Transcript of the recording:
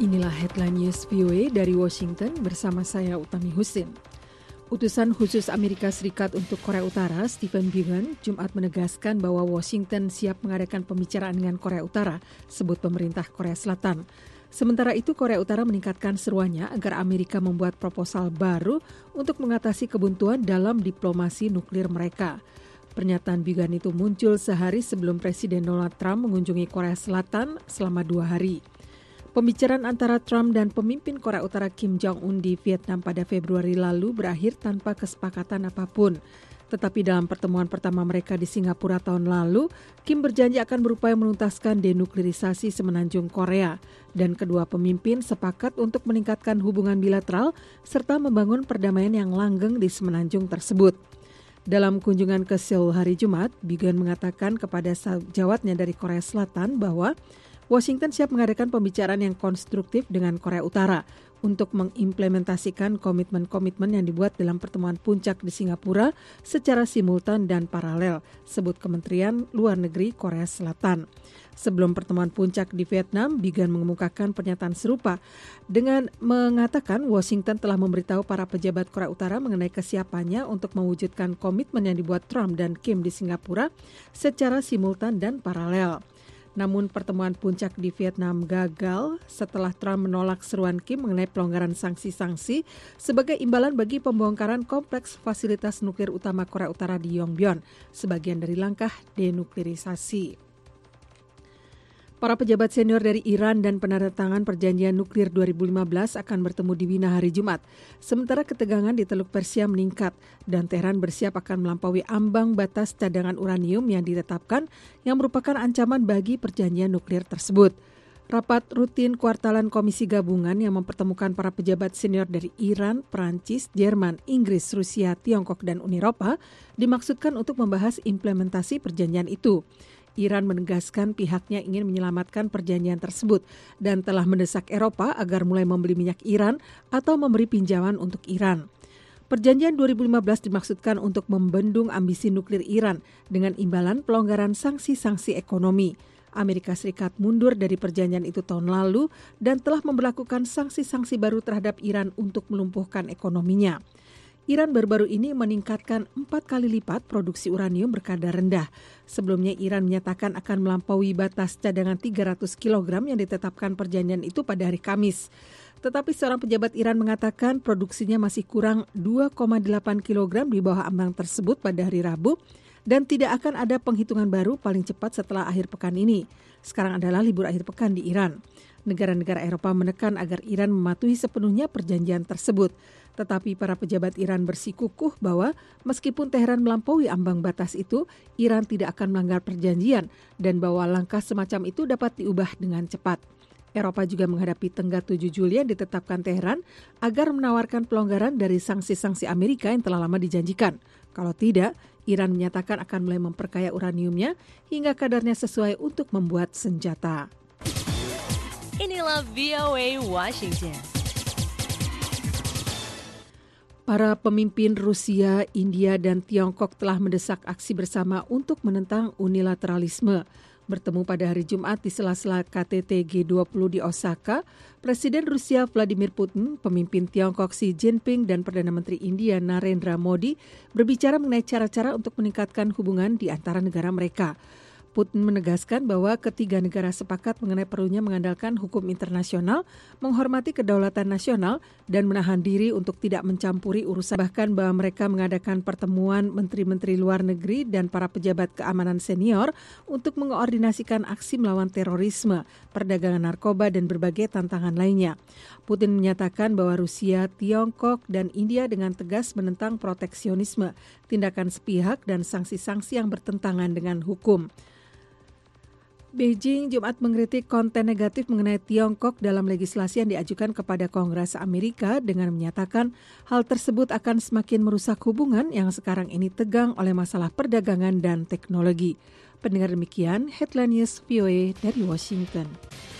Inilah headline news VOA dari Washington bersama saya Utami Husin. Utusan khusus Amerika Serikat untuk Korea Utara, Stephen Biegun, Jumat menegaskan bahwa Washington siap mengadakan pembicaraan dengan Korea Utara, sebut pemerintah Korea Selatan. Sementara itu, Korea Utara meningkatkan seruannya agar Amerika membuat proposal baru untuk mengatasi kebuntuan dalam diplomasi nuklir mereka. Pernyataan Biegun itu muncul sehari sebelum Presiden Donald Trump mengunjungi Korea Selatan selama 2 hari. Pembicaraan antara Trump dan pemimpin Korea Utara Kim Jong-un di Vietnam pada Februari lalu berakhir tanpa kesepakatan apapun. Tetapi dalam pertemuan pertama mereka di Singapura tahun lalu, Kim berjanji akan berupaya menuntaskan denuklirisasi semenanjung Korea. Dan kedua pemimpin sepakat untuk meningkatkan hubungan bilateral serta membangun perdamaian yang langgeng di semenanjung tersebut. Dalam kunjungan ke Seoul hari Jumat, Biegun mengatakan kepada sejawatnya dari Korea Selatan bahwa Washington siap mengadakan pembicaraan yang konstruktif dengan Korea Utara untuk mengimplementasikan komitmen-komitmen yang dibuat dalam pertemuan puncak di Singapura secara simultan dan paralel, sebut Kementerian Luar Negeri Korea Selatan. Sebelum pertemuan puncak di Vietnam, Biegun mengemukakan pernyataan serupa dengan mengatakan Washington telah memberitahu para pejabat Korea Utara mengenai kesiapannya untuk mewujudkan komitmen yang dibuat Trump dan Kim di Singapura secara simultan dan paralel. Namun pertemuan puncak di Vietnam gagal setelah Trump menolak seruan Kim mengenai pelonggaran sanksi-sanksi sebagai imbalan bagi pembongkaran kompleks fasilitas nuklir utama Korea Utara di Yongbyon, sebagian dari langkah denuklirisasi. Para pejabat senior dari Iran dan penandatangan perjanjian nuklir 2015 akan bertemu di Wina hari Jumat. Sementara ketegangan di Teluk Persia meningkat dan Teheran bersiap akan melampaui ambang batas cadangan uranium yang ditetapkan yang merupakan ancaman bagi perjanjian nuklir tersebut. Rapat rutin kuartalan Komisi Gabungan yang mempertemukan para pejabat senior dari Iran, Perancis, Jerman, Inggris, Rusia, Tiongkok, dan Uni Eropa dimaksudkan untuk membahas implementasi perjanjian itu. Iran menegaskan pihaknya ingin menyelamatkan perjanjian tersebut dan telah mendesak Eropa agar mulai membeli minyak Iran atau memberi pinjaman untuk Iran. Perjanjian 2015 dimaksudkan untuk membendung ambisi nuklir Iran dengan imbalan pelonggaran sanksi-sanksi ekonomi. Amerika Serikat mundur dari perjanjian itu tahun lalu dan telah memberlakukan sanksi-sanksi baru terhadap Iran untuk melumpuhkan ekonominya. Iran baru-baru ini meningkatkan 4 kali lipat produksi uranium berkadar rendah. Sebelumnya Iran menyatakan akan melampaui batas cadangan 300 kg yang ditetapkan perjanjian itu pada hari Kamis. Tetapi seorang pejabat Iran mengatakan produksinya masih kurang 2,8 kg di bawah ambang tersebut pada hari Rabu dan tidak akan ada penghitungan baru paling cepat setelah akhir pekan ini. Sekarang adalah libur akhir pekan di Iran. Negara-negara Eropa menekan agar Iran mematuhi sepenuhnya perjanjian tersebut. Tetapi para pejabat Iran bersikukuh bahwa meskipun Teheran melampaui ambang batas itu, Iran tidak akan melanggar perjanjian dan bahwa langkah semacam itu dapat diubah dengan cepat. Eropa juga menghadapi tenggat 7 Juli yang ditetapkan Teheran agar menawarkan pelonggaran dari sanksi-sanksi Amerika yang telah lama dijanjikan. Kalau tidak, Iran menyatakan akan mulai memperkaya uraniumnya hingga kadarnya sesuai untuk membuat senjata. Inilah VOA Washington. Para pemimpin Rusia, India, dan Tiongkok telah mendesak aksi bersama untuk menentang unilateralisme. Bertemu pada hari Jumat di sela-sela KTT G20 di Osaka, Presiden Rusia Vladimir Putin, pemimpin Tiongkok Xi Jinping, dan Perdana Menteri India Narendra Modi berbicara mengenai cara-cara untuk meningkatkan hubungan di antara negara mereka. Putin menegaskan bahwa ketiga negara sepakat mengenai perlunya mengandalkan hukum internasional, menghormati kedaulatan nasional, dan menahan diri untuk tidak mencampuri urusan. Bahkan bahwa mereka mengadakan pertemuan menteri-menteri luar negeri dan para pejabat keamanan senior untuk mengoordinasikan aksi melawan terorisme, perdagangan narkoba, dan berbagai tantangan lainnya. Putin menyatakan bahwa Rusia, Tiongkok, dan India dengan tegas menentang proteksionisme, tindakan sepihak, dan sanksi-sanksi yang bertentangan dengan hukum. Beijing Jumat mengkritik konten negatif mengenai Tiongkok dalam legislasi yang diajukan kepada Kongres Amerika dengan menyatakan hal tersebut akan semakin merusak hubungan yang sekarang ini tegang oleh masalah perdagangan dan teknologi. Pendengar demikian, Headline News VOA dari Washington.